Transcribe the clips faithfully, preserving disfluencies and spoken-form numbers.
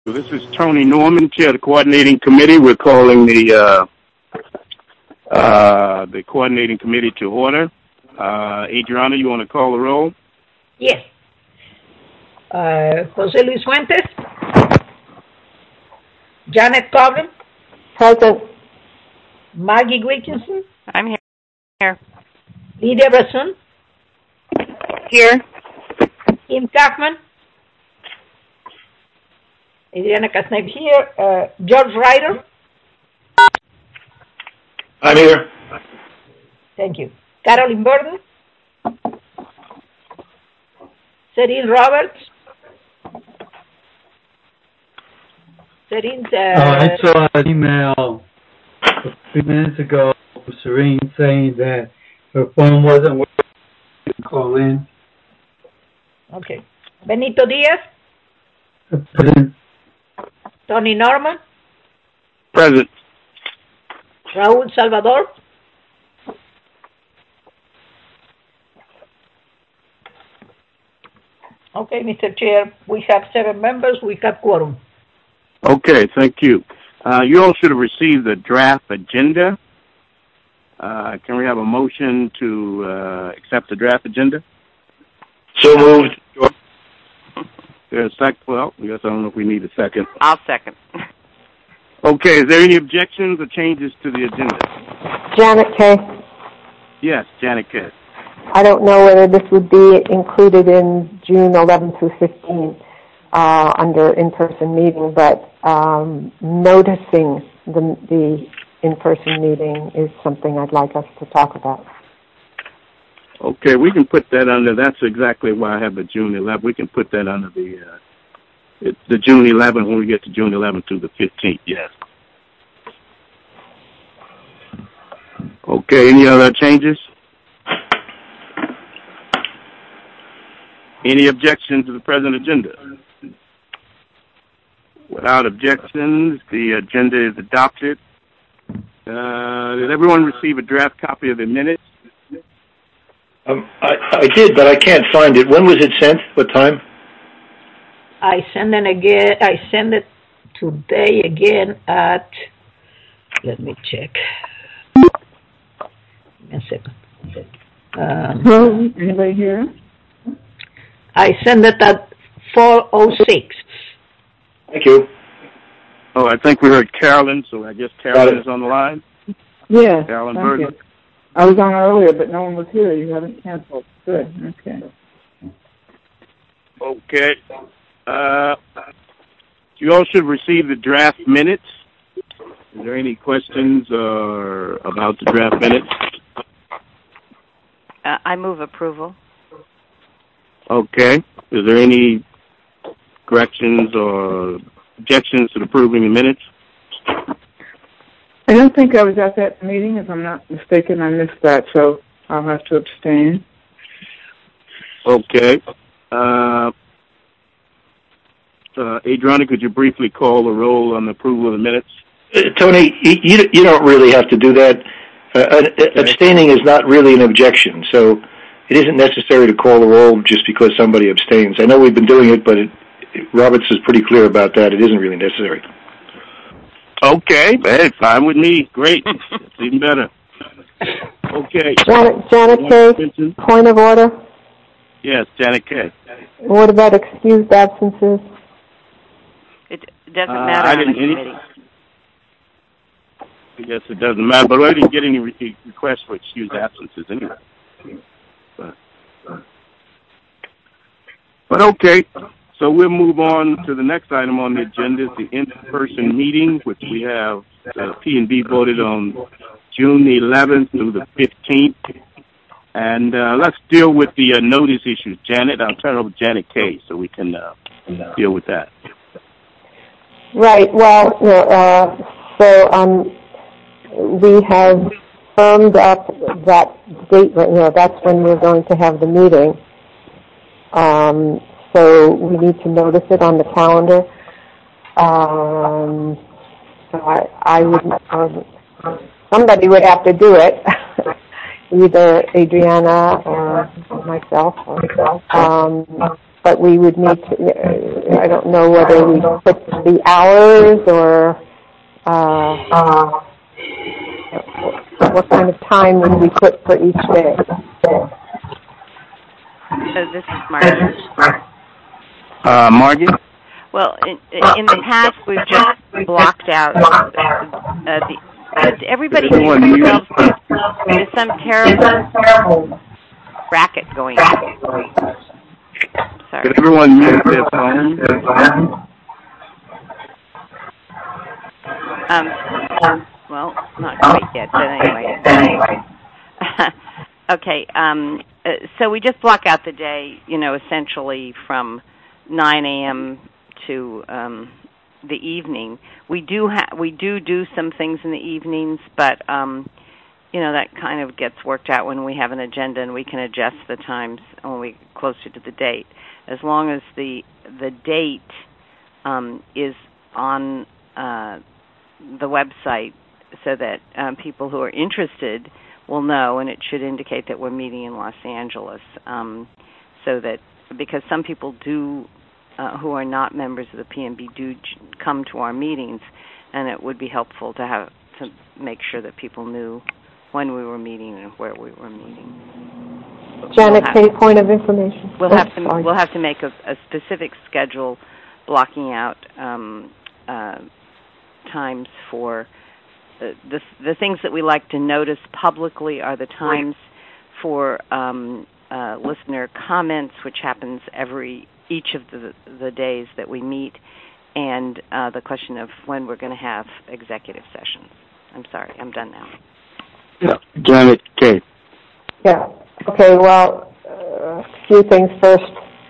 This is Tony Norman, Chair of the Coordinating Committee. We're calling the uh, uh, the Coordinating Committee to order. Uh, Adriana, you want to call the roll? Yes. Uh, Jose Luis Fuentes. Janet Coblin. Present. Maggie Wilkinson. I'm here. Here. Lydia Brasun. Here. Kim Kaufman. Adriana Casneb here. Uh, George Ryder. I'm here. Thank you. Carolyn Burden. Cyril Roberts. Cyril. Uh, uh, I saw an email a few minutes ago from Serene saying that her phone wasn't working to call in. Okay. Benito Diaz. Present. Tony Norman. Present. Raúl Salvador. Okay, Mister Chair, we have seven members. We have quorum. Okay, thank you. Uh, you all should have received the draft agenda. Uh, can we have a motion to uh, accept the draft agenda? So moved. There's a second. Well, I guess I don't know if we need a second. I'll second. Okay, is there any objections or changes to the agenda? Janet Kay. Yes, Janet Kay. I don't know whether this would be included in June eleventh through fifteenth uh, under in-person meeting, but um, noticing the, the in-person meeting is something I'd like us to talk about. Okay, we can put that under, that's exactly why I have the June eleventh. We can put that under the uh, it, the June eleventh when we get to June eleventh through the fifteenth, yes. Okay, any other changes? Any objections to the present agenda? Without objections, the agenda is adopted. Uh, did everyone receive a draft copy of the minutes? Um, I, I did, but I can't find it. When was it sent? What time? I send it again. I send it today again at. Let me check. A second. Um, Hello, anybody here? I send it at four oh six. Thank you. Oh, I think we heard Carolyn, so I guess Carolyn is on the line. Yes, Carolyn thank Burden. you. I was on earlier, but no one was here. You haven't canceled. Good, okay. Okay. Uh, you all should receive the draft minutes. Is there any questions or about the draft minutes? Uh, I move approval. Okay. Is there any corrections or objections to approving the minutes? I don't think I was at that meeting. If I'm not mistaken, I missed that, so I'll have to abstain. Okay. Uh, uh, Adriana, could you briefly call the roll on the approval of the minutes? Uh, Tony, you, you don't really have to do that. Uh, uh, abstaining is not really an objection, so it isn't necessary to call the roll just because somebody abstains. I know we've been doing it, but it, it, Roberts is pretty clear about that. It isn't really necessary. Okay, hey, fine with me. Great. It's even better. Okay. Janet, Janet Kay, point of order. Yes, Janet Kay. What about excused absences? It doesn't Uh, matter I on the didn't any, committee. I guess it doesn't matter, but I didn't get any re- requests for excused absences anyway. But, but okay, so we'll move on to the next item on the agenda, the in-person meeting, which we have uh, P and B voted on June the eleventh through the fifteenth. And uh, let's deal with the uh, notice issues. Janet, I'll turn it over to Janet Kay so we can uh, deal with that. Right. Well, you know, uh, so um, we have firmed up that date. You know, that's when we're going to have the meeting. Um, so we need to notice it on the calendar. Um, so I, I would, um, somebody would have to do it. Either Adriana or myself. Or, um, but we would need to, uh, I don't know whether we put the hours or uh, uh, what kind of time would we put for each day. So this is Margie. Uh, Margie? Well, in, in the past, we've just blocked out uh, the. Everybody themselves, there's some terrible racket going on. Sorry. Can everyone mute their phone? Um, well, not quite yet, but anyway. Okay, um, uh, so we just block out the day, you know, essentially from nine a.m. to um, the evening. We do ha- we do do some things in the evenings, but um, you know, that kind of gets worked out when we have an agenda and we can adjust the times when we get closer to the date. As long as the the date um, is on uh, the website, so that um, people who are interested will know, and it should indicate that we're meeting in Los Angeles, um, so that, because some people do, uh, who are not members of the P N B, do come to our meetings, and it would be helpful to have to make sure that people knew when we were meeting and where we were meeting. Janet, we'll K, point of information. We'll oh, have to sorry. we'll have to make a, a specific schedule, blocking out um, uh, times for the, the the things that we like to notice publicly are the times for um, uh, listener comments, which happens every each of the the days that we meet, and uh, the question of when we're going to have executive sessions. I'm sorry, I'm done now. Yeah, Janet K. Yeah. Okay, well, uh, a few things first.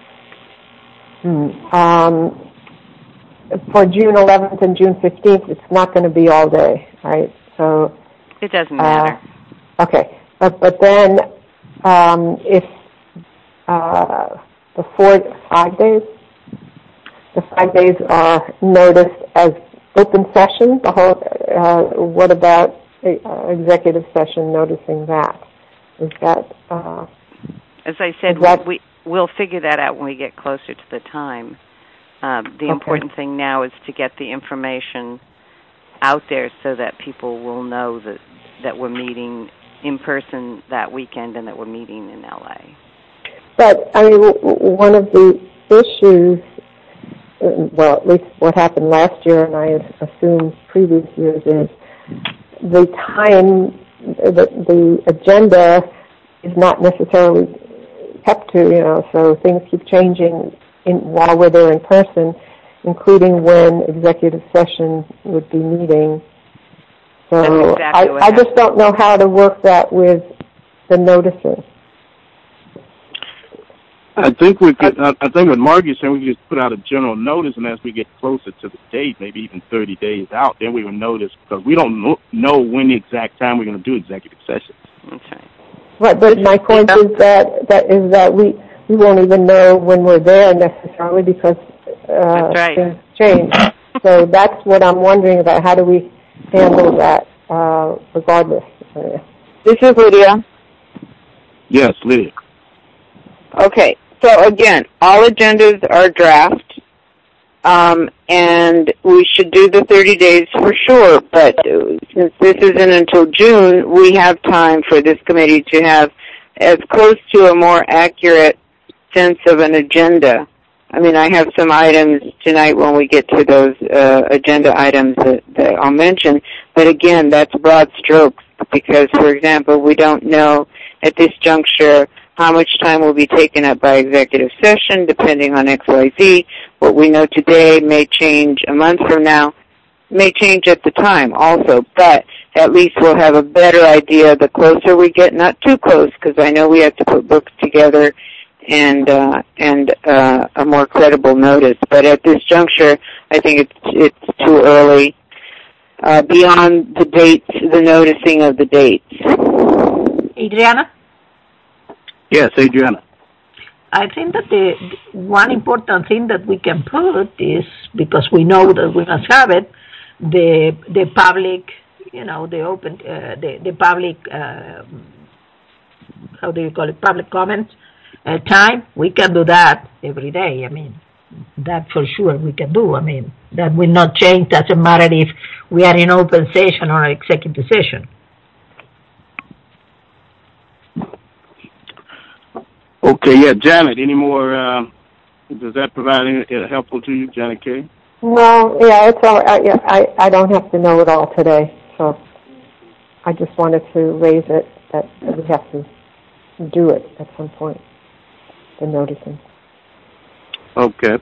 Hmm. Um, for June eleventh and June fifteenth, it's not going to be all day, right? So it doesn't matter. Uh, okay, but but then um, if uh, the four five days, the five days are noticed as open session. The whole. Uh, what about uh, executive session? Noticing that is that. Uh, As I said, that, we we'll figure that out when we get closer to the time. Um, the okay. important thing now is to get the information out there so that people will know that that we're meeting in person that weekend and that we're meeting in L A. But I mean, one of the issues, well, at least what happened last year, and I assume previous years, is the time, the, the agenda is not necessarily kept to, you know, so things keep changing in, while we're there in person, including when executive session would be meeting. So exactly I, I just don't know how to work that with the noticing. I think we could. I, I think what Margie's saying, we could just put out a general notice, and as we get closer to the date, maybe even thirty days out, then we will notice, because we don't know, know when the exact time we're going to do executive sessions. That's right. Right, but my point yeah. is that that is that we we won't even know when we're there necessarily, because uh, right. things change. So that's what I'm wondering about. How do we handle that, uh, regardless? This is Lydia. Yes, Lydia. Okay, so again, all agendas are draft, um, and we should do the thirty days for sure, but since this isn't until June, we have time for this committee to have as close to a more accurate sense of an agenda. I mean, I have some items tonight when we get to those uh, agenda items that, that I'll mention, but again, that's broad strokes, because, for example, we don't know at this juncture how much time will be taken up by executive session, depending on X Y Z. What we know today may change a month from now, may change at the time also, but at least we'll have a better idea the closer we get, not too close, because I know we have to put books together and uh, and uh, a more credible notice. But at this juncture, I think it's it's too early. Uh, beyond the dates, the noticing of the dates. Adriana? Yes, Adriana. I think that the one important thing that we can put is, because we know that we must have it, the the public, you know, the open, uh, the the public, uh, how do you call it, public comments, uh, time, we can do that every day. I mean, that for sure we can do. I mean, that will not change. Doesn't matter if we are in open session or executive session. Okay, yeah, Janet, any more, uh, does that provide any, uh, helpful to you, Janet Kay? No, yeah, it's all, I, yeah, I, I don't have to know it all today, so I just wanted to raise it, that we have to do it at some point, the noticing. Okay.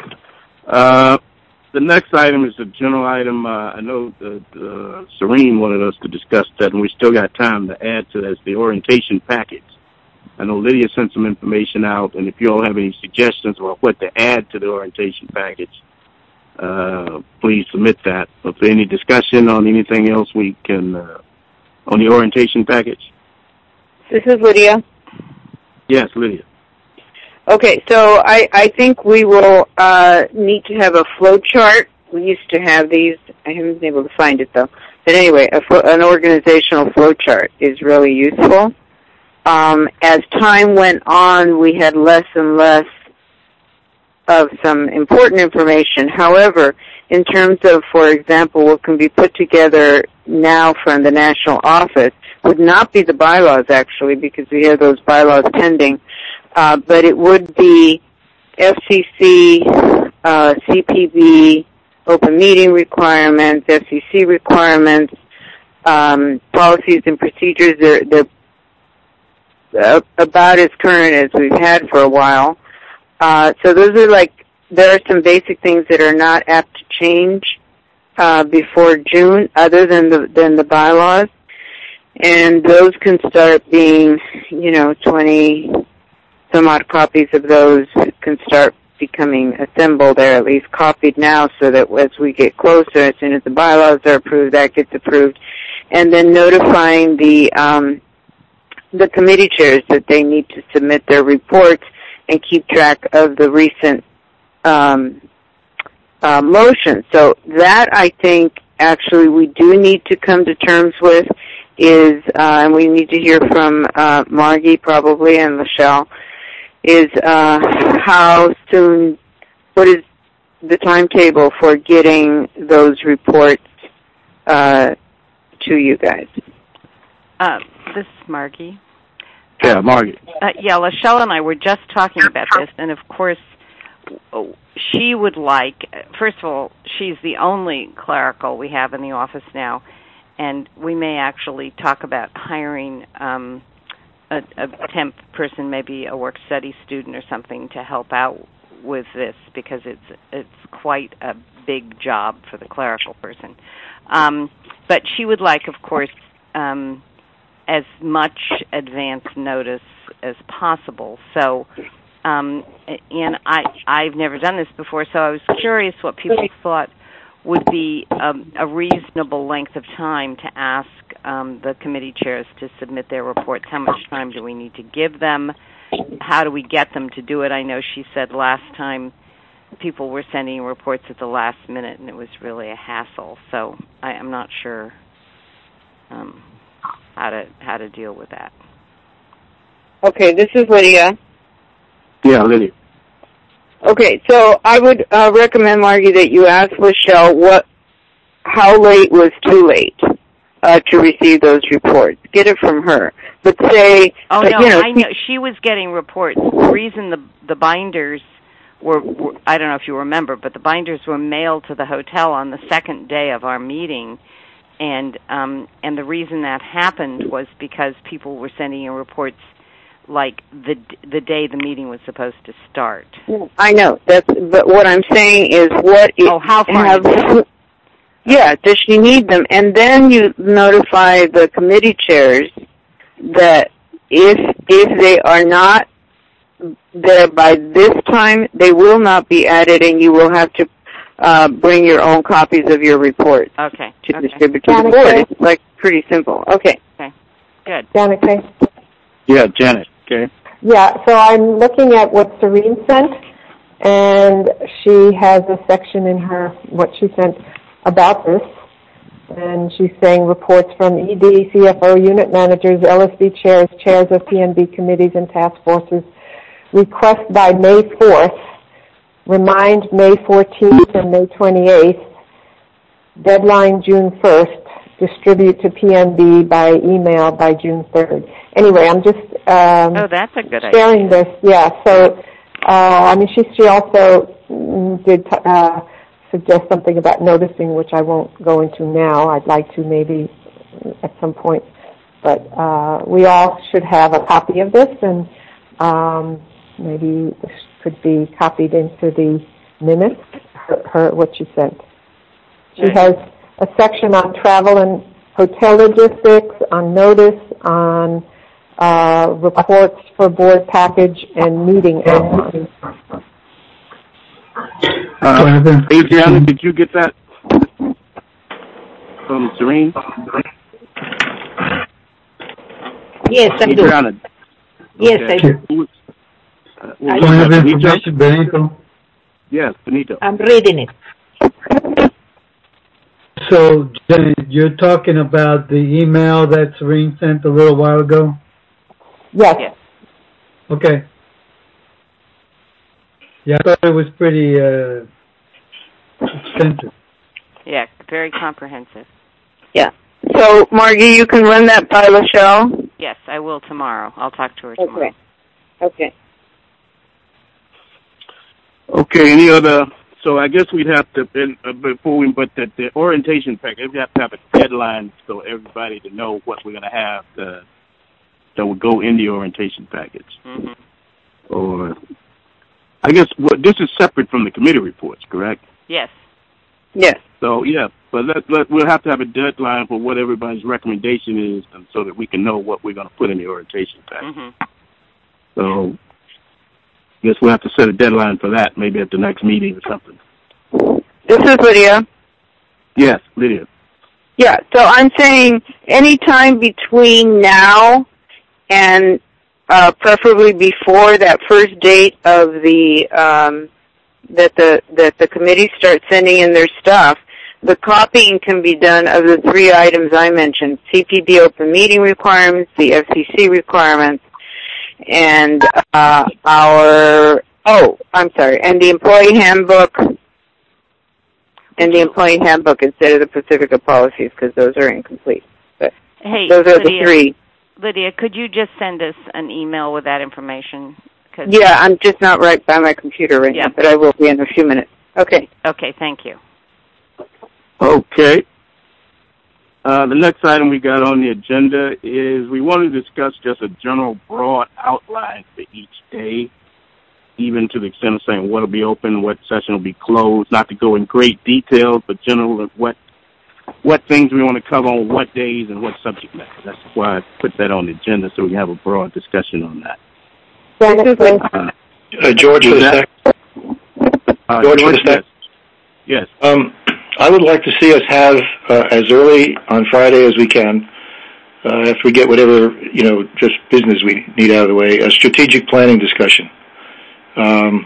Uh, the next item is a general item. Uh, I know that uh, Serene wanted us to discuss that, and we still got time to add to that. It's the orientation package. I know Lydia sent some information out, and if you all have any suggestions about what to add to the orientation package, uh, please submit that. If there's any discussion on anything else we can, uh, on the orientation package? This is Lydia. Yes, Lydia. Okay, so I, I think we will uh, need to have a flow chart. We used to have these. I haven't been able to find it, though. But anyway, a flo- an organizational flow chart is really useful. Um, as time went on, we had less and less of some important information. However, in terms of, for example, what can be put together now from the national office, would not be the bylaws, actually, because we have those bylaws pending, uh, but it would be F C C, uh, C P B, open meeting requirements, F C C requirements, um, policies and procedures. They're, they're Uh, about as current as we've had for a while. Uh, so those are like, there are some basic things that are not apt to change uh, before June, other than the than the bylaws, and those can start being, you know, twenty some odd copies of those can start becoming assembled, or at least copied now, so that as we get closer, as soon as the bylaws are approved, that gets approved, and then notifying the um, the committee chairs that they need to submit their reports and keep track of the recent um, uh, motions. So that, I think, actually we do need to come to terms with is, uh, and we need to hear from uh, Margie probably and Michelle, is uh, how soon, what is the timetable for getting those reports uh, to you guys? Uh, this is Margie. Yeah, Margie. Uh, yeah, Lachelle and I were just talking about this, and of course, she would like, first of all, she's the only clerical we have in the office now, and we may actually talk about hiring um, a, a temp person, maybe a work-study student or something, to help out with this, because it's it's quite a big job for the clerical person. Um, but she would like, of course, um, as much advance notice as possible. So, um, and I, I've never done this before, so I was curious what people thought would be um, a reasonable length of time to ask um, the committee chairs to submit their reports. How much time do we need to give them? How do we get them to do it? I know she said last time people were sending reports at the last minute, and it was really a hassle. So I, I'm not sure um, how to how to deal with that. Okay, this is Lydia. Yeah, Lydia. Okay, so I would uh, recommend, Margie, that you ask Michelle what, how late was too late uh, to receive those reports. Get it from her, but say, oh uh, no, you know, I know she was getting reports. The reason the the binders were, were, I don't know if you remember, but the binders were mailed to the hotel on the second day of our meeting, and um, and the reason that happened was because people were sending in reports like the the day the meeting was supposed to start. I know that's, but what I'm saying is, what it, oh, how far? Have, yeah, does she need them? And then you notify the committee chairs that if if they are not there by this time, they will not be added, and you will have to uh, bring your own copies of your report. Okay. To okay. distribute to the board. It's like pretty simple. Okay. Okay. Good. Janet Kay? Yeah, Janet. Okay. Yeah, so I'm looking at what Serene sent, and she has a section in her, what she sent about this, and she's saying reports from E D, C F O, unit managers, L S D chairs, chairs of P N B committees and task forces request by May fourth, remind May fourteenth and May twenty-eighth, deadline June first, distribute to P N B by email by June third. Anyway, I'm just um, oh, that's a good sharing idea. this. Yeah, so uh, I mean, she she also did uh, suggest something about noticing, which I won't go into now. I'd like to maybe at some point, but uh, we all should have a copy of this, and um, maybe this could be copied into the minutes. Her, her what she sent. She Right. has a section on travel and hotel logistics, on notice, on uh, reports for board package and meeting activities. Uh, Adriana, did you get that from Serene? Yes, I do. Adriana. Yes, Okay. I do. Who was- uh, I was Do I have that Benito? information, Benito? Yes, Benito. I'm reading it. So, Jenny, you're talking about the email that Serene sent a little while ago? Yes. Yes. Okay. Yeah, I thought it was pretty uh, extensive. Yeah, very comprehensive. Yeah. So, Margie, you can run that by Lachelle? Yes, I will tomorrow. I'll talk to her tomorrow. Okay. Okay. Okay, any other? So I guess we'd have to, uh, before we, but the, the orientation package, we have to have a deadline so everybody to know what we're going to have to, that would go in the orientation package. Mm-hmm. Or, I guess what this is separate from the committee reports, correct? Yes. Yes. So yeah, but let, let we'll have to have a deadline for what everybody's recommendation is, and so that we can know what we're going to put in the orientation package. Mm-hmm. So, I guess we'll have to set a deadline for that, maybe at the next meeting or something. This is Lydia. Yes, Lydia. Yeah, so I'm saying any time between now and uh, preferably before that first date of the um, that the that the committee starts sending in their stuff, the copying can be done of the three items I mentioned: C P B open meeting requirements, the F C C requirements, and uh, our oh, I'm sorry, and the employee handbook. And the employee handbook instead of the Pacifica policies, because those are incomplete. But Hey, those are Lydia, the three. Lydia, could you just send us an email with that information? Cause Yeah, I'm just not right by my computer right Yeah. now, but I will be in a few minutes. Okay. Okay, thank you. Okay. Uh, the next item we got on the agenda is we want to discuss just a general broad outline for each day, even to the extent of saying what will be open, what session will be closed, not to go in great detail, but general of what what things we want to cover on what days and what subject matter. That's why I put that on the agenda, so we can have a broad discussion on that. Janet, please. Uh, Uh, George, for the sec. uh, George, for George, the sec. yes. Yes. Um, I would like to see us have uh, as early on Friday as we can, uh, after we get whatever, you know, just business we need out of the way, a strategic planning discussion um,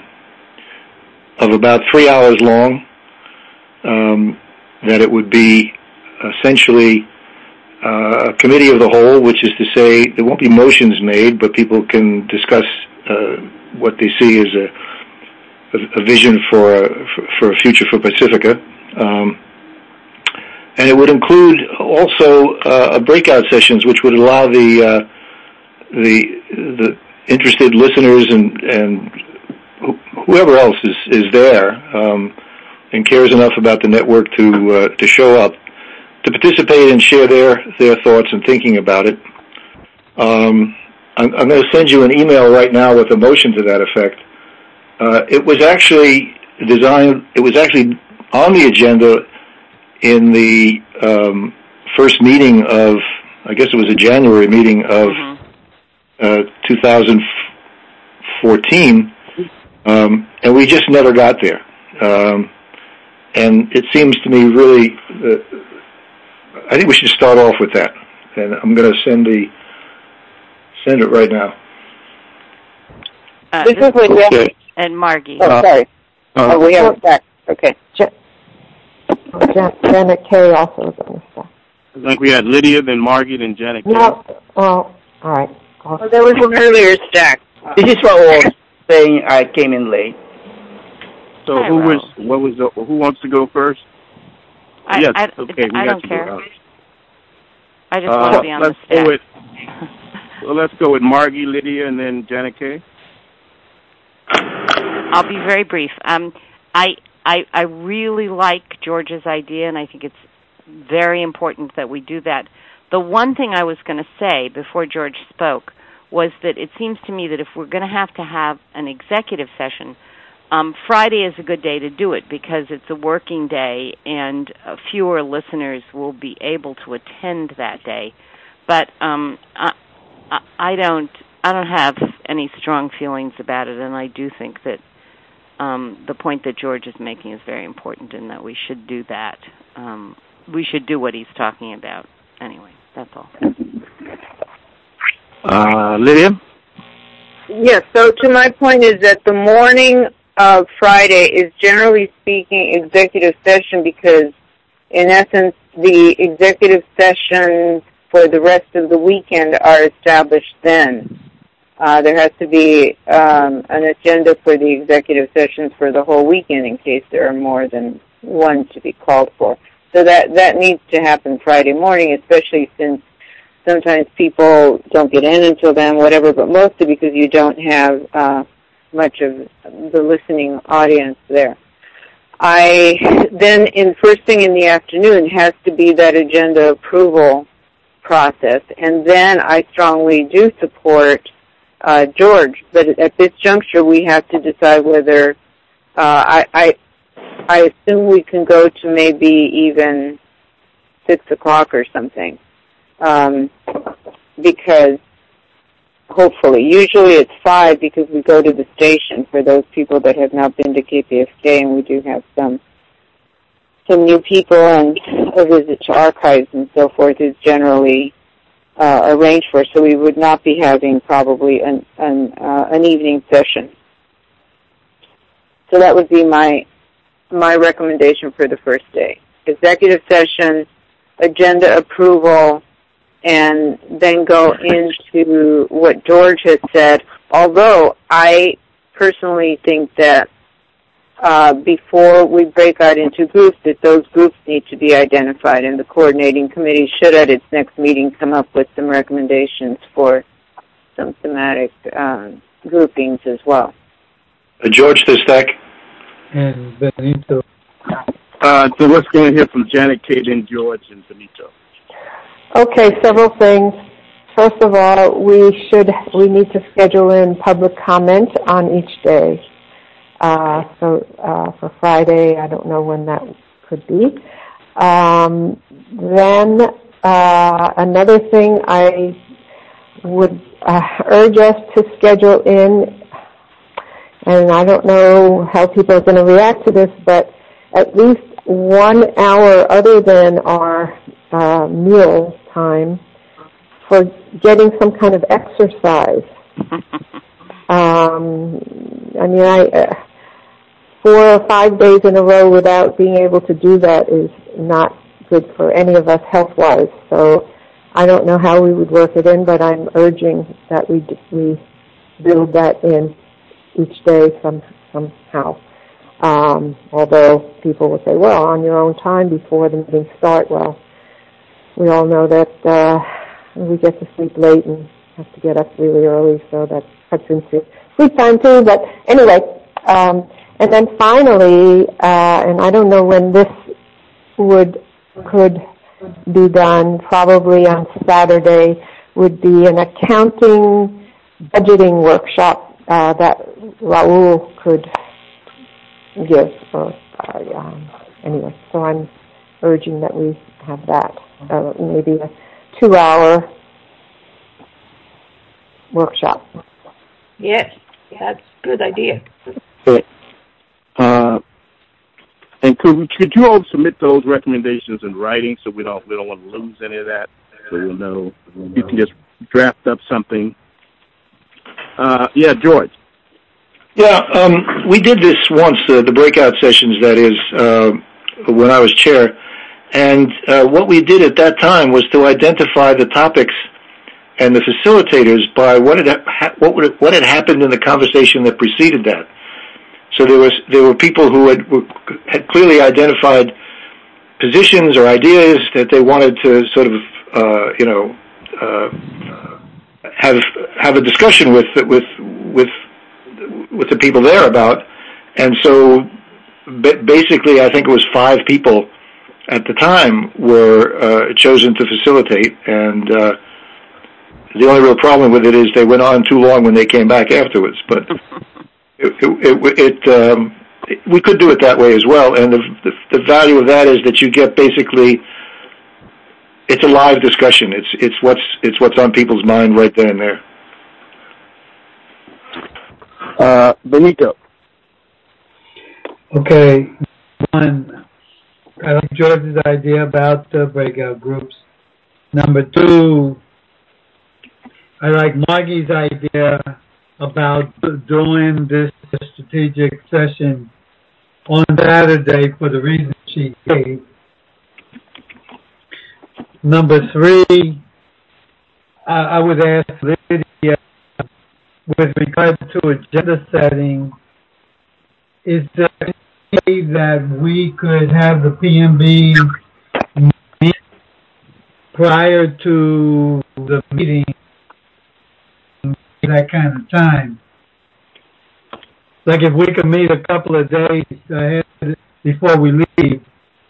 of about three hours long. Um, that it would be essentially uh, a committee of the whole, which is to say there won't be motions made, but people can discuss uh, what they see as a, a, a vision for a, for a future for Pacifica. Um, and it would include also uh, breakout sessions, which would allow the uh, the the interested listeners and and wh- whoever else is is there um, and cares enough about the network to uh, to show up, to participate and share their their thoughts and thinking about it. Um, I'm, I'm going to send you an email right now with a motion to that effect. Uh, it was actually designed. It was actually on the agenda in the um, first meeting of, I guess it was a January meeting of Mm-hmm. uh, two thousand fourteen, um, and we just never got there. Um, and it seems to me really, uh, I think we should start off with that. And I'm going to send the send it right now. Uh, This is Lydia. Okay. and Margie. Oh, sorry. Uh, Oh, we have it back. Okay. Jan- Janet Kay also is on the staff. I think we had Lydia, then Margie, then Janet. No, well, all right. I'll- Well, there was an earlier stack. This is Raul. saying I came in late. So Hi, who Raul. was what was the, who wants to go first? I, yes, I, okay, we I got don't you care. go. I just Uh, want to be on let's the go stack. with well, let's go with Margie, Lydia, and then Janet Kay. I'll be very brief. Um, I, I I really like George's idea, and I think it's very important that we do that. The one thing I was going to say before George spoke was that it seems to me that if we're going to have to have an executive session, um, Friday is a good day to do it because it's a working day and uh, fewer listeners will be able to attend that day. But um, I, I, I don't I don't have any strong feelings about it, and I do think that um, the point that George is making is very important, and that we should do that. Um, we should do what he's talking about. Anyway, that's all. Uh, Lydia? Yes, so to my point is that the morning of Friday is generally speaking executive session because, in essence, the executive sessions for the rest of the weekend are established then. Uh, there has to be um, an agenda for the executive sessions for the whole weekend in case there are more than one to be called for. So that, that needs to happen Friday morning, especially since sometimes people don't get in until then, whatever, but mostly because you don't have uh, much of the listening audience there. I then, in first thing in the afternoon, has to be that agenda approval process, and then I strongly do support uh, George. But at this juncture, we have to decide whether uh, I, I I assume we can go to maybe even six o'clock or something. Um, because hopefully, usually it's five because we go to the station for those people that have not been to K P F K, and we do have some some new people, and a visit to archives and so forth is generally uh, arranged for. So we would not be having probably an an, uh, an evening session. So that would be my my recommendation for the first day: executive session, agenda approval, and then go into what George has said, although I personally think that uh, before we break out into groups, that those groups need to be identified, and the coordinating committee should at its next meeting come up with some recommendations for some thematic um, groupings as well. Uh, George Thestak. And Benito. Uh, so let's go and hear from Janet Kay, then George, and Benito. Okay, several things. First of all, we should we need to schedule in public comment on each day. Uh, so uh, for Friday, I don't know when that could be. Um, then uh, another thing I would uh, urge us to schedule in, and I don't know how people are going to react to this, but at least one hour other than our uh, meal time for getting some kind of exercise. um, I mean, I, uh, four or five days in a row without being able to do that is not good for any of us health-wise. So I don't know how we would work it in, but I'm urging that we we build that in each day some, somehow. Um, although people will say, well, on your own time before the meetings start, well, we all know that uh, we get to sleep late and have to get up really early, so that cuts into sleep time too. But anyway, um, and then finally, uh, and I don't know when this would could be done, probably on Saturday, would be an accounting budgeting workshop uh, that Raul could give. Or, uh, um, anyway, so I'm urging that we have that. Uh, maybe a two-hour workshop. Yes, that's a good idea. Okay. Uh, and could could you all submit those recommendations in writing so we don't we don't want to lose any of that, so we'll know you can just draft up something. Uh, yeah, George. Yeah, um, we did this once, uh, the breakout sessions, that is, uh, when I was chair. And uh, what we did at that time was to identify the topics and the facilitators by what had ha- what would, what had happened in the conversation that preceded that. So there was there were people who had were, had clearly identified positions or ideas that they wanted to sort of uh, you know uh, have have a discussion with with with with the people there about, and so basically I think it was five people at the time were uh, chosen to facilitate, and uh, the only real problem with it is they went on too long when they came back afterwards. But it, it, it, it um, we could do it that way as well, and the, the, the value of that is that you get basically it's a live discussion. It's it's what's it's what's on people's mind right then and there. Uh, Benito. Okay, one, I like George's idea about the breakout groups. Number two, I like Margie's idea about doing this strategic session on Saturday for the reasons she gave. Number three, I, I would ask Lydia, with regard to agenda setting, is there any way that we could have the P M B meet prior to the meeting, that kind of time? Like if we could meet a couple of days ahead before we leave.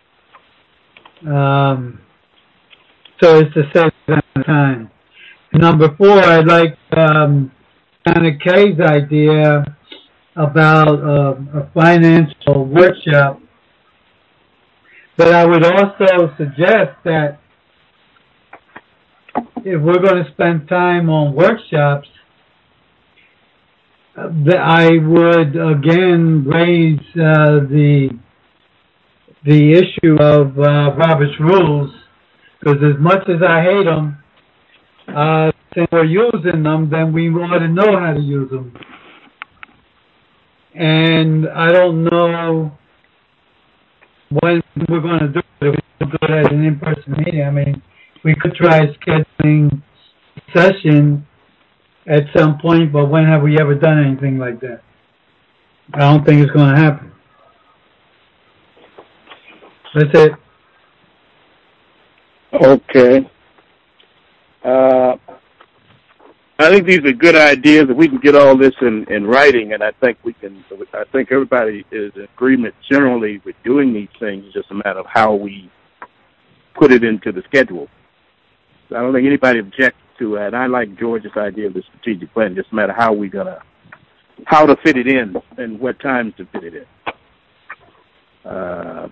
Um, so it's the same time. Number four, I'd like um, Anna Kay's idea about uh, a financial workshop. But I would also suggest that if we're going to spend time on workshops, uh, that I would again raise uh, the the issue of uh, Robert's rules, because as much as I hate them, uh, since we're using them, then we ought to know how to use them. And I don't know when we're going to do it. If we do it at an in-person meeting, I mean, we could try scheduling a session at some point, but when have we ever done anything like that? I don't think it's going to happen. That's it. Okay. Uh, I think these are good ideas. If we can get all this in, in writing, and I think we can. I think everybody is in agreement generally with doing these things. It's just a matter of how we put it into the schedule. I don't think anybody objects to it. I like George's idea of the strategic plan. Just a matter of how we gonna, how to fit it in and what times to fit it in. Uh,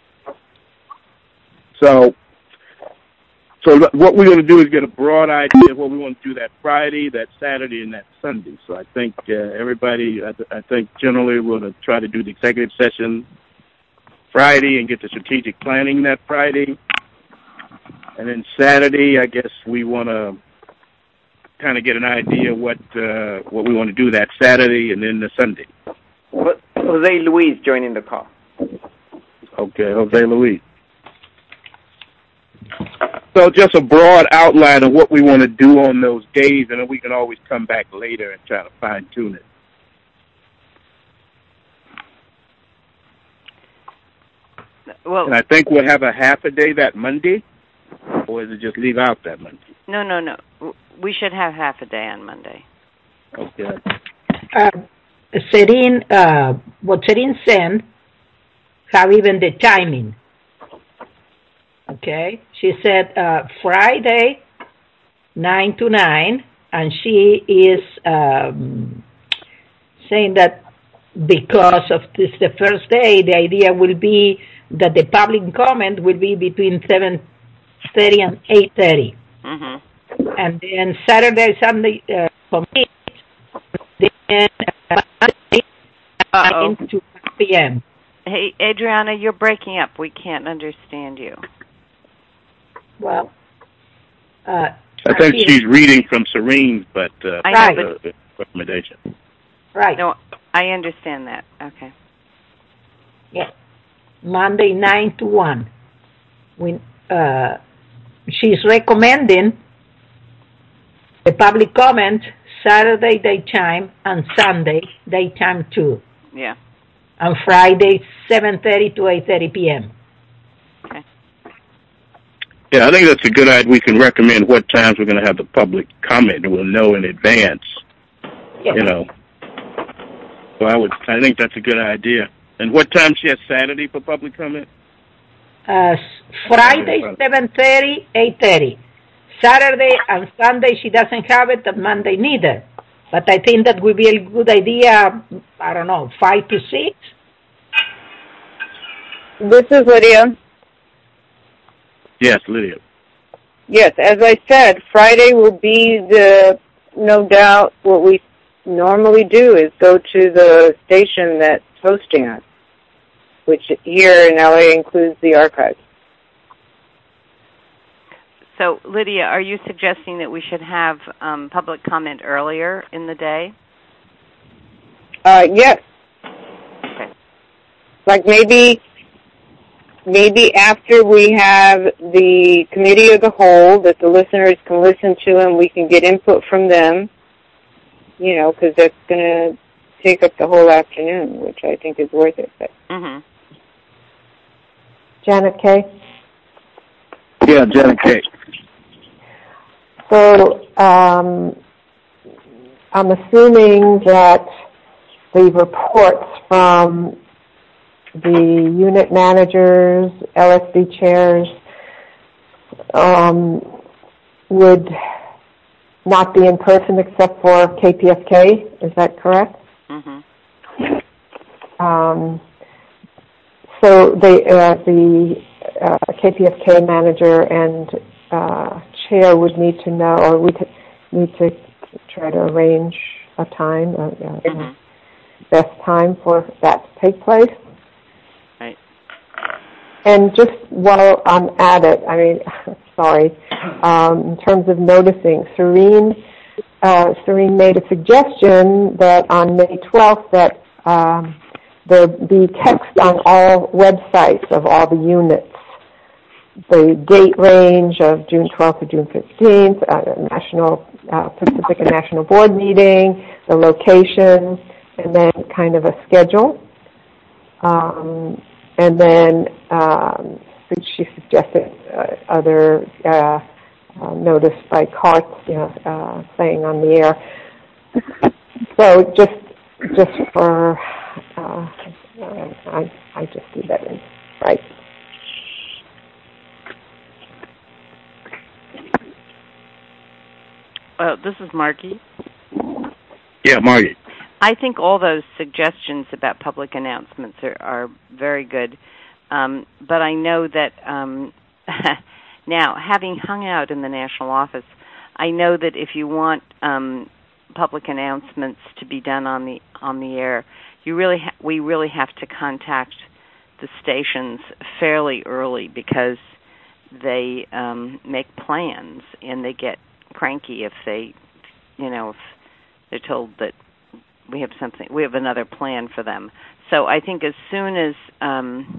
so. So what we're going to do is get a broad idea of what we want to do that Friday, that Saturday, and that Sunday. So I think uh, everybody, I, th- I think generally we're going to try to do the executive session Friday and get the strategic planning that Friday. And then Saturday, I guess we want to kind of get an idea what uh, what we want to do that Saturday and then the Sunday. Jose Luis joining the call. Okay, Jose Luis. So just a broad outline of what we want to do on those days, and then we can always come back later and try to fine-tune it. Well, and I think we'll have a half a day that Monday, or is it just leave out that Monday? No, no, no. We should have half a day on Monday. Okay. Uh, Serene, uh, what Serene sent have even the timing. Okay, she said uh, Friday, nine to nine, and she is um, saying that because of this the first day, the idea will be that the public comment will be between seven thirty and eight thirty, mm-hmm. and then Saturday, Sunday, uh, complete, then uh, nine to one p.m. Hey, Adriana, you're breaking up. We can't understand you. Well, uh, I think she's reading from Serene's, but uh, I know, but, uh, recommendation. Right. No, I understand that. Okay. Yeah. Monday nine to one. We, uh, she's recommending the public comment Saturday daytime and Sunday daytime too. Yeah. And Friday seven thirty to eight thirty p.m. Okay. Yeah, I think that's a good idea. We can recommend what times we're going to have the public comment, and we'll know in advance. Yes. You know. So I would. I think that's a good idea. And what time she has Saturday for public comment? Uh, Friday seven thirty, eight thirty. Saturday and Sunday she doesn't have it, and Monday neither. But I think that would be a good idea, I don't know, five to six? This is Lydia. Yes, Lydia. Yes, as I said, Friday will be the, no doubt, what we normally do is go to the station that's hosting us, which here in L A includes the archives. So, Lydia, are you suggesting that we should have um, public comment earlier in the day? Uh, yes. Okay. Like maybe, maybe after we have the committee of the whole that the listeners can listen to and we can get input from them, you know, because that's going to take up the whole afternoon, which I think is worth it. But. Mm-hmm. Janet Kay? Yeah, Janet Kay. So um, I'm assuming that the reports from the unit managers, L S B chairs, um, would not be in person except for K P F K. Is that correct? Mm-hmm. Um, so they, uh, the uh, K P F K manager and uh, chair would need to know, or we could need to try to arrange a time, a, a mm-hmm. best time for that to take place. Right. And just while I'm at it, I mean, sorry, um, in terms of noticing, Serene, uh, Serene made a suggestion that on May twelfth that um, there be text on all websites of all the units. The date range of June twelfth to June fifteenth, uh, National uh, Pacific and National Board meeting, the location, and then kind of a schedule. Um, and then um, she suggested uh, other uh, uh, notice by carts, you know, uh, saying on the air. So just just for uh, I I just do that in, right. Uh, this is Margie. Yeah, Margie. I think all those suggestions about public announcements are, are very good. Um, but I know that um, now, having hung out in the national office, I know that if you want um, public announcements to be done on the on the air, you really ha- we really have to contact the stations fairly early because they um, make plans and they get cranky if they, you know, if they're told that we have something, we have another plan for them. So I think as soon as um,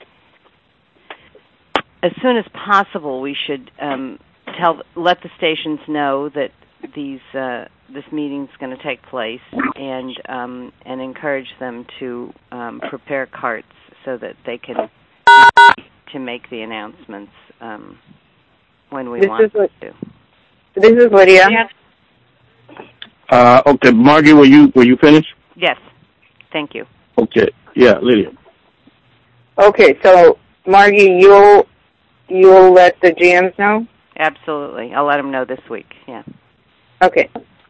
as soon as possible, we should um, tell, let the stations know that these uh, this meeting's going to take place, and um, and encourage them to um, prepare carts so that they can to make the announcements um, when we this want is what, to. This is Lydia. Uh, okay, Margie, were you were you finished? Yes, thank you. Okay, yeah, Lydia. Okay, so Margie, you'll you'll let the G Ms know? Absolutely, I'll let them know this week. Yeah. Okay.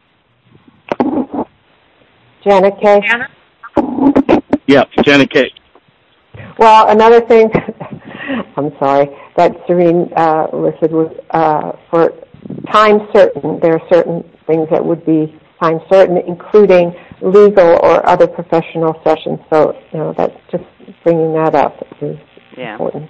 Janet Kay? Yeah, Janet Kay. Well, another thing, I'm sorry, that Serene uh, listed was uh, for time certain. There are certain things that would be time certain, including legal or other professional sessions. So, you know, that's just bringing that up is yeah. important.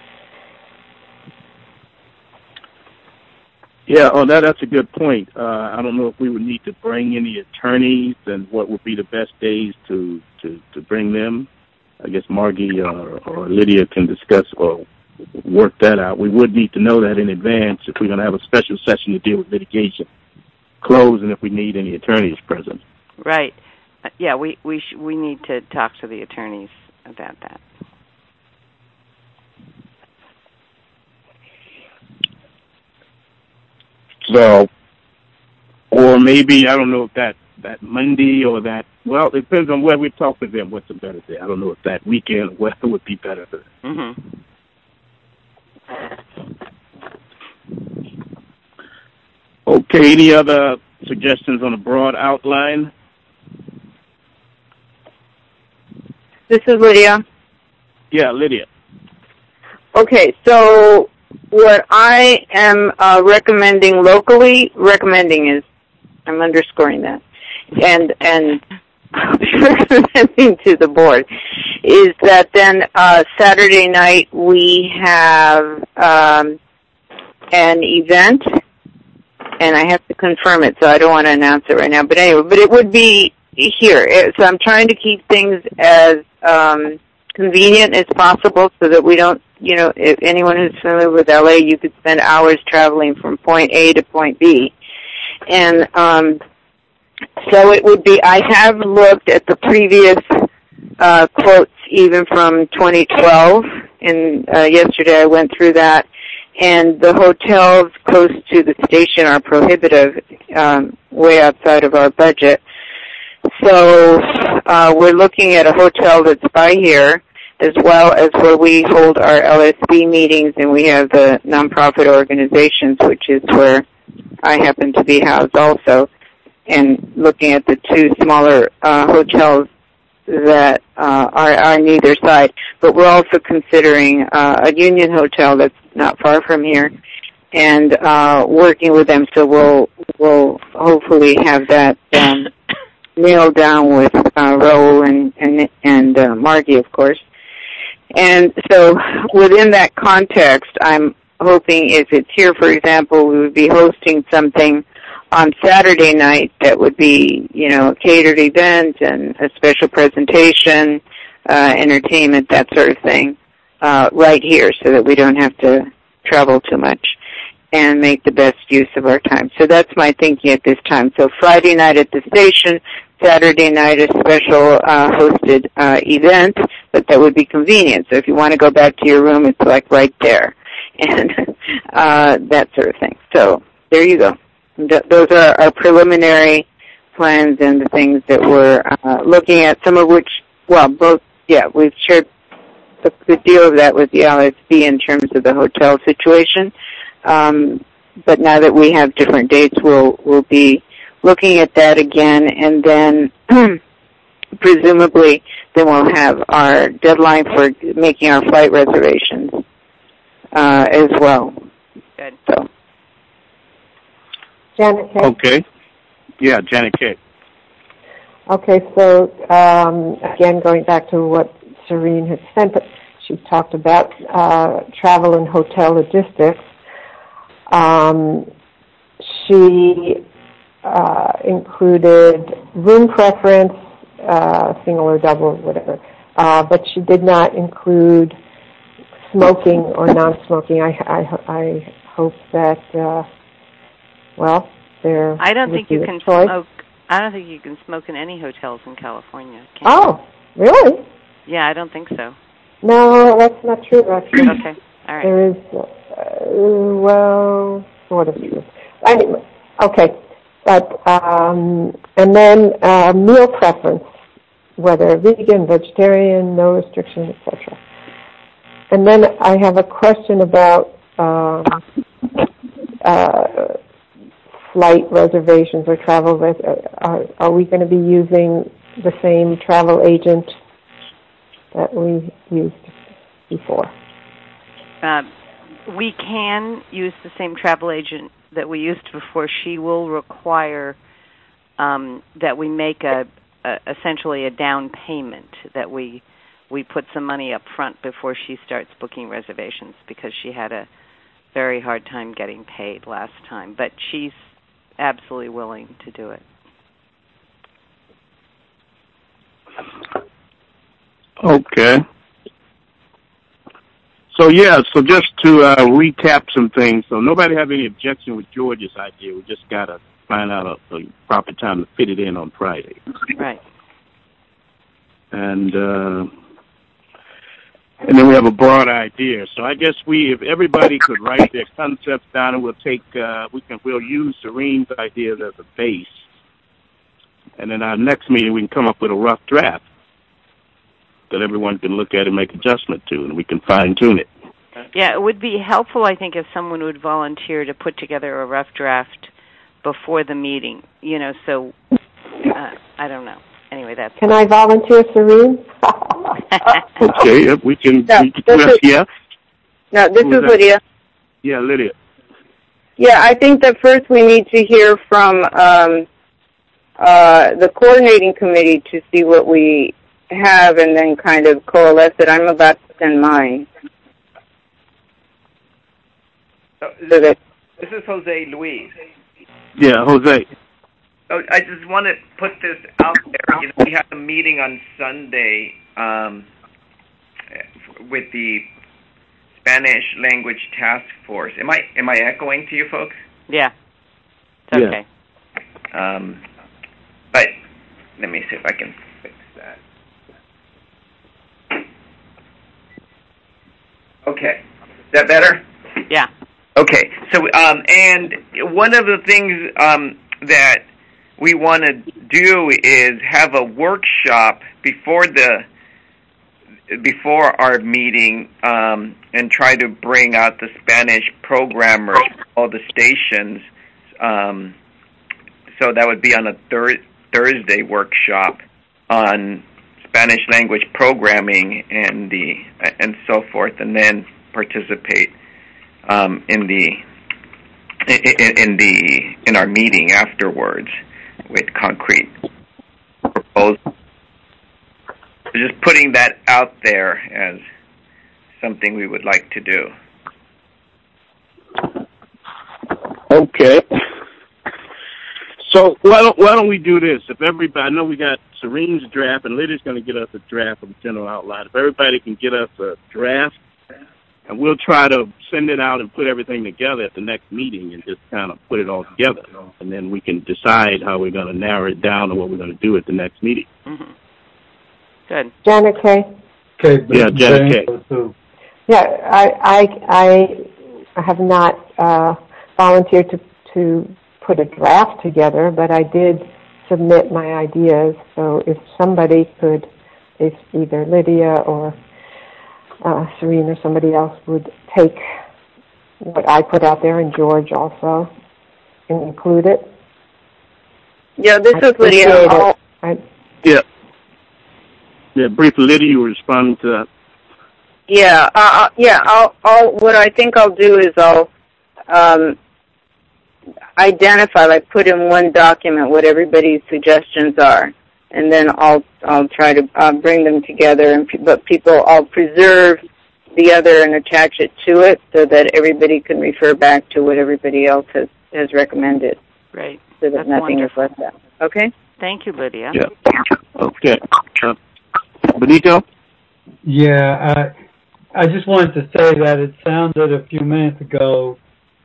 Yeah, oh, that that's a good point. Uh, I don't know if we would need to bring any attorneys and what would be the best days to, to, to bring them. I guess Margie or, or Lydia can discuss or work that out. We would need to know that in advance if we're going to have a special session to deal with litigation. close and if we need any attorneys present. Right. Uh, yeah, we we sh- we need to talk to the attorneys about that. So, or maybe, I don't know if that, that Monday or that, well, it depends on where we talk to them, what's the better day. I don't know if that weekend or where would be better for them. Mm-hmm. Okay, any other suggestions on a broad outline? This is Lydia. Yeah, Lydia. Okay, so what I am uh, recommending locally, recommending is, I'm underscoring that, and and recommending to the board, is that then uh, Saturday night we have um, an event, and I have to confirm it, so I don't want to announce it right now, but anyway, but it would be here. So I'm trying to keep things as um, convenient as possible so that we don't, you know, if anyone who's familiar with L A, you could spend hours traveling from point A to point B. And um, so it would be, I have looked at the previous uh, quotes even from twenty twelve, and uh, yesterday I went through that, and the hotels close to the station are prohibitive, um, way outside of our budget. So uh, we're looking at a hotel that's by here, as well as where we hold our L S B meetings, and we have the nonprofit organizations, which is where I happen to be housed also, and looking at the two smaller uh, hotels that uh, are on either side. But we're also considering uh, a Union Hotel that's not far from here, and uh, working with them, so we'll, we'll hopefully have that um, nailed down with uh, Raul and, and, and uh, Margie, of course. And so within that context, I'm hoping if it's here, for example, we would be hosting something on Saturday night that would be, you know, a catered event and a special presentation, uh, entertainment, that sort of thing, uh, right here so that we don't have to travel too much and make the best use of our time. So that's my thinking at this time. So Friday night at the station, Saturday night a special uh, hosted uh, event, but that would be convenient. So if you want to go back to your room, it's like right there, and uh, that sort of thing. So there you go. Th- those are our preliminary plans and the things that we're uh, looking at, some of which, well, both, yeah, we've shared a good deal of that with the L S B in terms of the hotel situation. Um, but now that we have different dates, we'll, we'll be looking at that again, and then presumably then we'll have our deadline for making our flight reservations uh, as well. Good. So. Janet Kay? Okay. Yeah, Janet Kay. Okay, so um, again, going back to what Serene had sent, she talked about uh, travel and hotel logistics. Um, she uh, included room preference, uh, single or double, whatever, uh, but she did not include smoking or non-smoking. I, I, I hope that, uh, well, there I don't think you can choice. smoke. I don't think you can smoke in any hotels in California. Can Oh, really? Yeah, I don't think so. No, that's not true, actually. Okay, all right. There is, uh, well, sort of true. Anyway, okay. But, um, and then uh, meal preference, whether vegan, vegetarian, no restriction, et cetera. And then I have a question about um, uh, flight reservations or travel. Res- are, are we going to be using the same travel agent that we used before? Uh, we can use the same travel agent that we used before. She will require um, that we make a, a essentially a down payment, that we we put some money up front before she starts booking reservations, because she had a very hard time getting paid last time. But she's absolutely willing to do it. Okay. So, yeah, so just to uh, recap some things. So nobody have any objection with George's idea. We just got to find out a, a proper time to fit it in on Friday. Right. And uh, and then we have a broad idea. So I guess we, if everybody could write their concepts down, and we'll take, uh, we can, we'll use Serene's ideas as a base. And in our next meeting, we can come up with a rough draft that everyone can look at and make adjustment to, and we can fine tune it. Yeah, it would be helpful, I think, if someone would volunteer to put together a rough draft before the meeting. You know, so uh, I don't know. Anyway, that's. Can I volunteer, Serene? Okay, yep, we can. No, we can this yes, is, yeah. No, this Who's is that? Lydia. Yeah, Lydia. Yeah, I think that first we need to hear from um, uh, the coordinating committee to see what we have, and then kind of coalesce it. I'm about to send mine. So this, this is Jose Luis. Yeah, Jose. Oh, I just want to put this out there. You know, we had a meeting on Sunday um, with the Spanish Language Task Force. Am I am I echoing to you folks? Yeah. It's okay. Yeah. Um, but let me see if I can fix that. Okay. Is that better? Yeah. Okay. So, um, and one of the things um, that we want to do is have a workshop before the before our meeting, um, and try to bring out the Spanish programmers, all the stations. Um, so that would be on a thir- Thursday workshop on Spanish language programming and the and so forth, and then participate um, in the in, in the in our meeting afterwards with concrete proposals. So just putting that out there as something we would like to do. Okay. So why don't why don't we do this? If everybody, I know we got Serene's draft, and Lydia's going to get us a draft of the general outline. If everybody can get us a draft, and we'll try to send it out and put everything together at the next meeting, and just kind of put it all together, and then we can decide how we're going to narrow it down to what we're going to do at the next meeting. Mm-hmm. Good. Janet K. Okay. Yeah, Janet K. Yeah, I I I have not uh, volunteered to to put a draft together, but I did submit my ideas. So if somebody could, if either Lydia or uh, Serene or somebody else would take what I put out there, and George also, and include it. Yeah, this I is Lydia. I'll, I, Yeah. Yeah, briefly, Lydia, you were responding to that. Yeah, uh, yeah. I'll, I'll. What I think I'll do is I'll um, identify, like, put in one document what everybody's suggestions are, and then I'll I'll try to uh, bring them together. And but people, I'll preserve the other and attach it to it so that everybody can refer back to what everybody else has has recommended. Great. So that That's nothing wonderful. is left out. Okay. Thank you, Lydia. Yeah. Okay. Uh, Benito? Yeah, I, I just wanted to say that it sounded a few minutes ago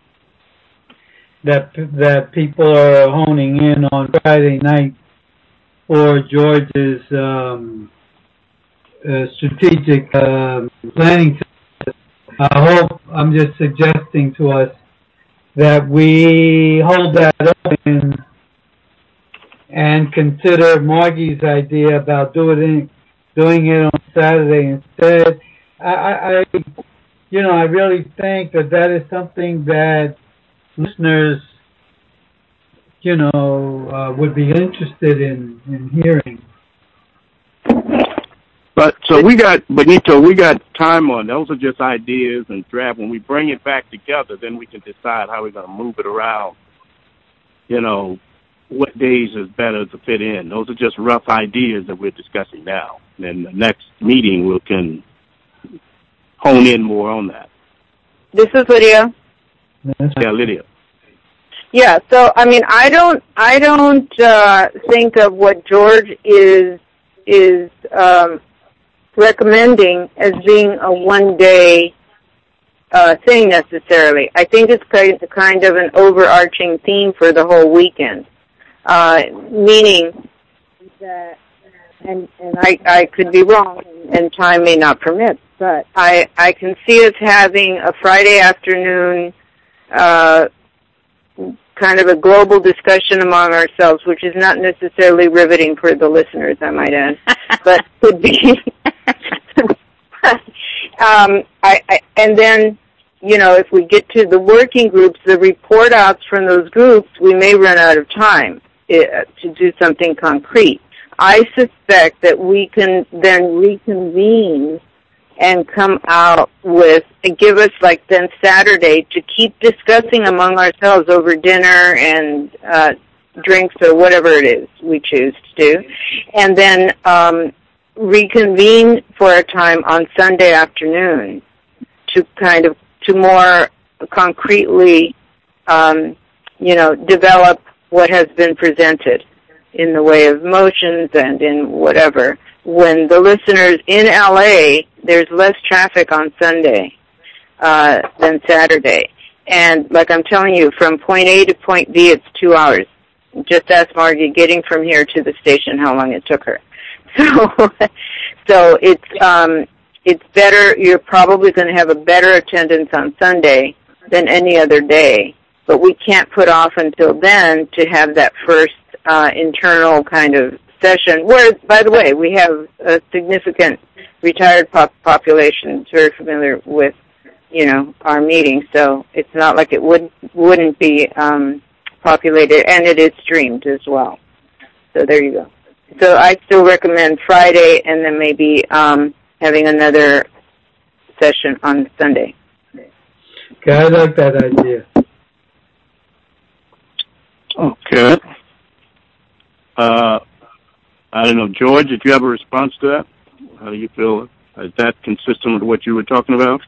that that people are honing in on Friday night for George's um, uh, strategic uh, planning. I hope, I'm just suggesting to us that we hold that open and consider Margie's idea about doing it, doing it on Saturday instead. I, I, you know, I really think that that is something that listeners, you know, uh, would be interested in, in hearing. But so we got, Benito, we got time on. Those are just ideas and draft. When we bring it back together, then we can decide how we're going to move it around. You know, what days is better to fit in. Those are just rough ideas that we're discussing now. And then the next meeting we can hone in more on that. This is Lydia. Yeah, Lydia. Yeah, so I mean, I don't, I don't uh, think of what George is is um, recommending as being a one-day uh, thing necessarily. I think it's kind of an overarching theme for the whole weekend, uh, meaning that, and, and I, I could be wrong, and time may not permit, but I, I can see us having a Friday afternoon uh, kind of a global discussion among ourselves, which is not necessarily riveting for the listeners, I might add, but could be. um, I, I, and then, you know, if we get to the working groups, the report outs from those groups, we may run out of time uh, to do something concrete. I suspect that we can then reconvene and come out with, and give us like then Saturday to keep discussing among ourselves over dinner and uh, drinks or whatever it is we choose to do, and then um, reconvene for a time on Sunday afternoon to kind of, to more concretely, um, you know, develop what has been presented in the way of motions and in whatever. When the listeners in L A, there's less traffic on Sunday uh, than Saturday. And like I'm telling you, from point A to point B, it's two hours. Just ask Margie getting from here to the station how long it took her. So, so it's um, it's better. You're probably going to have a better attendance on Sunday than any other day. But we can't put off until then to have that first uh, internal kind of session, where, by the way, we have a significant retired pop- population very familiar with, you know, our meetings, so it's not like it would, wouldn't be um, populated, and it is streamed as well. So there you go. So I still recommend Friday and then maybe um, having another session on Sunday. Okay, I like that idea. Okay. Uh, I don't know, George, did you have a response to that? How do you feel? Is that consistent with what you were talking about?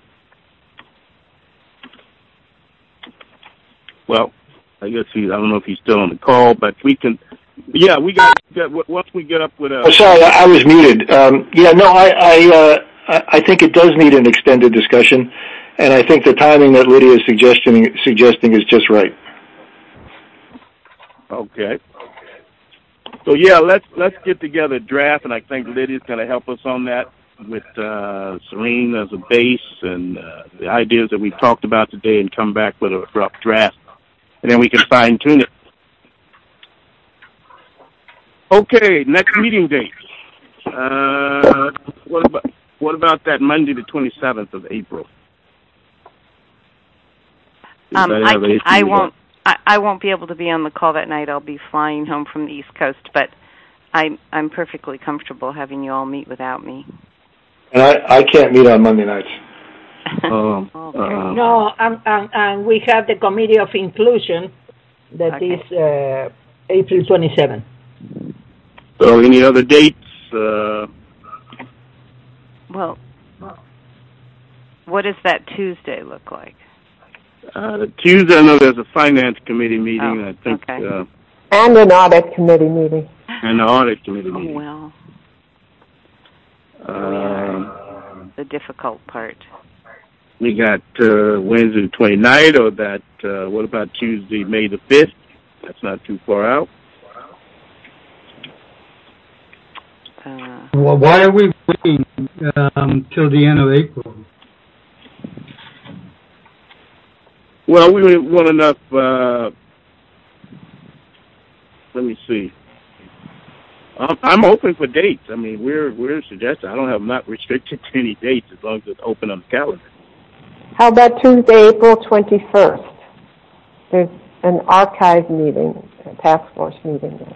Well, I guess he, I don't know if he's still on the call, but we can, yeah, we got, got once we get up with a... Oh, sorry, I, I was muted. Um, yeah, no, I, I, uh, I think it does need an extended discussion, and I think the timing that Lydia is suggesting, suggesting is just right. Okay. So yeah, let's let's get together a draft, and I think Lydia's going to help us on that with uh, Serene as a base and uh, the ideas that we've talked about today, and come back with a rough draft, and then we can fine tune it. Okay, next meeting date. Uh, what about what about that Monday, the twenty-seventh of April? Um, I, I won't. I, I won't be able to be on the call that night. I'll be flying home from the East Coast, but I'm I'm perfectly comfortable having you all meet without me. And I, I can't meet on Monday nights. um, okay. uh, No, and, and, and we have the Committee of Inclusion that okay. is uh, April twenty-seventh. So any other dates? Uh, well, what does that Tuesday look like? Uh, the Tuesday, I know there's a finance committee meeting, oh, I think. Okay. Uh, and an audit committee meeting. And the audit committee meeting. Oh, well. Uh, the difficult part. We got uh, Wednesday the twenty-ninth, or that, uh, what about Tuesday, May the fifth? That's not too far out. Uh, Well, why are we waiting um, till the end of April? Well, we want enough, uh, let me see. I'm, I'm open for dates. I mean, we're we're suggesting. I don't have, I'm not restricted to any dates as long as it's open on the calendar. How about Tuesday, April twenty-first? There's an archive meeting, a task force meeting there.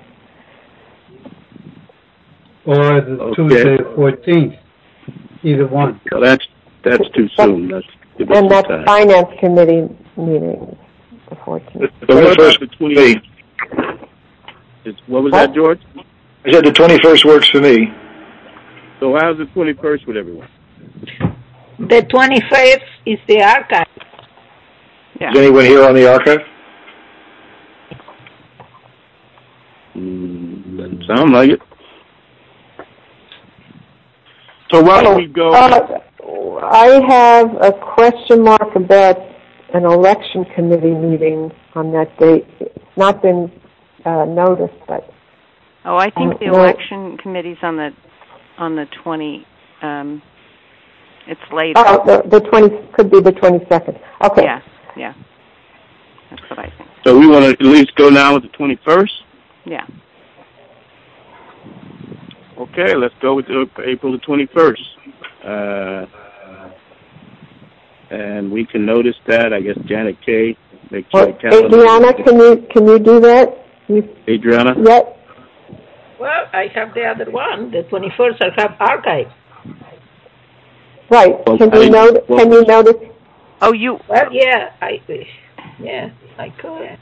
Or the Okay. Tuesday the fourteenth? Either one. Well, that's that's too soon. That's give us And some that's time. finance committee meeting, the fourteenth. So what about First, the twenty-eighth? Is, what was What? that, George? I said the twenty-first works for me. So how's the twenty-first with everyone? The twenty-fifth is the archive. yeah. Is anyone here on the archive? Mm, doesn't sound like it. So why don't we go? Uh, I have a question. question mark about an election committee meeting on that date. It's not been uh, noticed, but oh, I think the no. election committee's on the on the twenty. Um, it's later. Oh, the, the twenty could be the twenty-second. Okay. Yeah, yeah. That's what I think. So we want to at least go now with the twenty-first? Yeah. Okay, let's go with the, April the twenty-first. Uh, and we can notice that, I guess, Janet Kay. Make sure Well, Adriana, can you can you do that? You, Adriana? Yet? Well, I have the other one, the twenty-first. I have archive. Right. Well, can I, you notice? well, can you notice? Oh, you. Well, yeah, I, yeah, I could.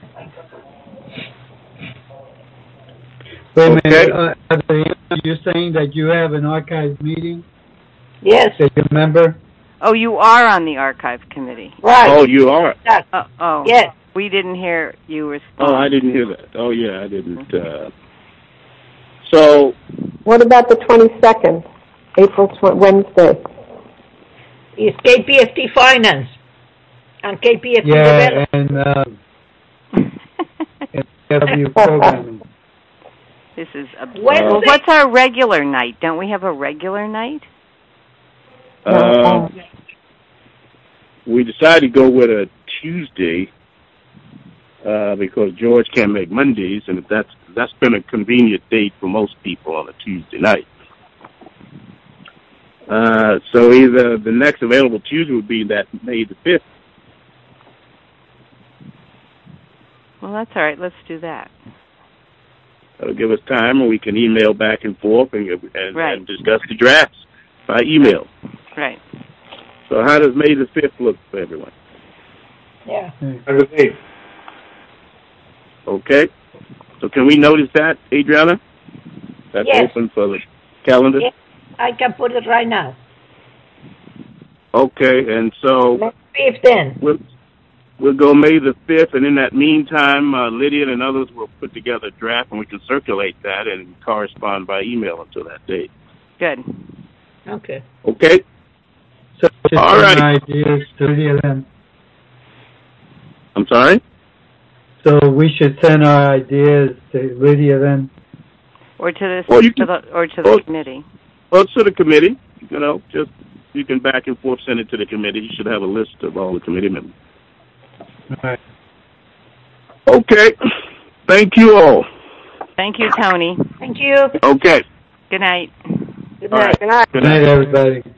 Wait a Okay. minute. Uh, Adriana, you're saying that you have an archive meeting Yes. that you remember? Oh, you are on the archive committee. Right. Oh, you are? Uh, oh. Yes. We didn't hear you respond. Oh, I didn't hear that. Oh, yeah, I didn't. Uh, so, What about the twenty-second, April tw- Wednesday? It's K P F T Finance and K P F T Yeah, Development. and, uh, and W programming. This is a. Wednesday? Well, what's our regular night? Don't we have a regular night? uh, we decided to go with a Tuesday uh, because George can't make Mondays, and if that's that's been a convenient date for most people on a Tuesday night. Uh, so either the next available Tuesday would be that May the fifth. Well, that's all right. Let's do that. That'll give us time, and we can email back and forth and, and, Right. and discuss the drafts by email. Right. So how does May the fifth look for everyone? Yeah. Okay. So can we notice that, Adriana? That's Yes. open for the calendar? Yes. I can put it right now. Okay, and so Let's fifth then. we'll, we'll go May the fifth, and in that meantime, uh, Lydia and others will put together a draft, and we can circulate that and correspond by email until that date. Good. Okay. Okay? So just All send right. ideas to Lydia then. I'm sorry? So we should send our ideas to Lydia then. Or to the, Well, you to can- the or to the well- committee. Well, to the committee, you know, just you can back and forth send it to the committee. You should have a list of all the committee members. All right. Okay. Thank you all. Thank you, Tony. Thank you. Okay. Good night. Good All night. right. Good night. Good night, everybody.